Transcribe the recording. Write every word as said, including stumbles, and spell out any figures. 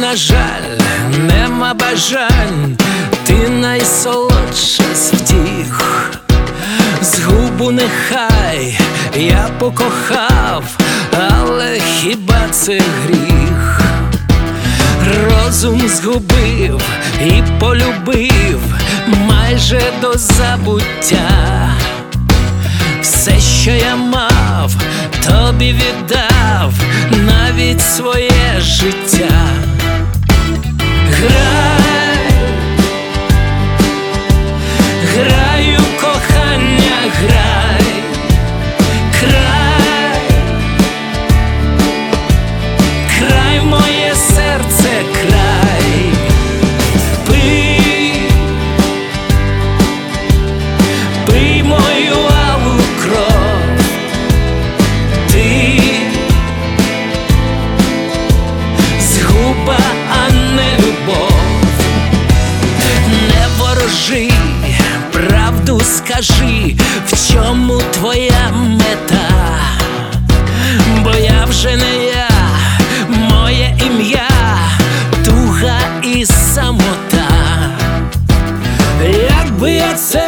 на жаль, нема бажань, ти найсолодша з втіх. Згубу нехай я покохав, але хіба це гріх? Розум згубив і полюбив майже до забуття. Все, що я мав, тобі віддав, навіть своє життя. Грай, граю кохання, грай, край, край моє серце, край. Пий, пий мою алу кров. Ти згуба, а не любов. Не ворожи, правду скажи, в чому твоя мета? Бо я вже не я, моє ім'я туга і самота. Якби я це